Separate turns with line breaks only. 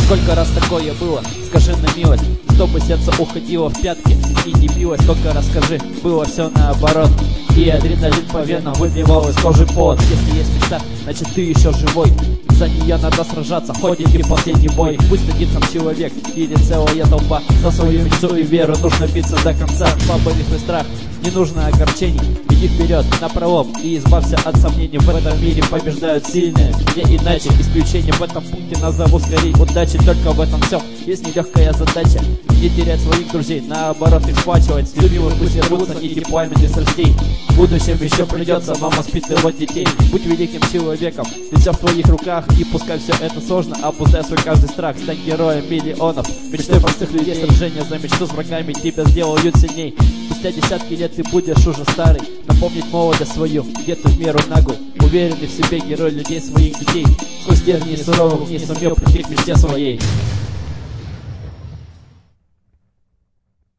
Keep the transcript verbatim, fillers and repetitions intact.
Сколько раз такое было, скажи на милость, чтобы сердце уходило в пятки и не билось. Только расскажи, было все наоборот, и адреналин по венам выбивал из кожи пот. Если есть мечта, значит ты еще живой, за нее надо сражаться, хоть и в последний бой. Пусть один сам человек или целая толпа, за свою мечту и веру нужно биться до конца. Поборись страх, не нужно огорчений, иди вперед, напролом и избавься от сомнений. В этом мире побеждают сильные, не иначе. Исключение в этом пункте назову скорее удачи. Только в этом все, есть нелегкая задача. Не терять своих друзей, наоборот их сплачивать. С любимых пусть рвутся нити пламени страстей. В будущем еще придется вам воспитывать детей. Будь великим человеком, ведь все в твоих руках. И пускай все это сложно, опускай свой каждый страх. Стань героем миллионов, мечтой простых людей. Сражения за мечту с врагами тебя сделают сильней. Спустя десятки лет ты будешь уже старый, напомнить молодость свою, где ты в меру наглый, уверенный в себе герой людей своих детей. Сквозь тернии суровых не сумел прийти к мечте своей.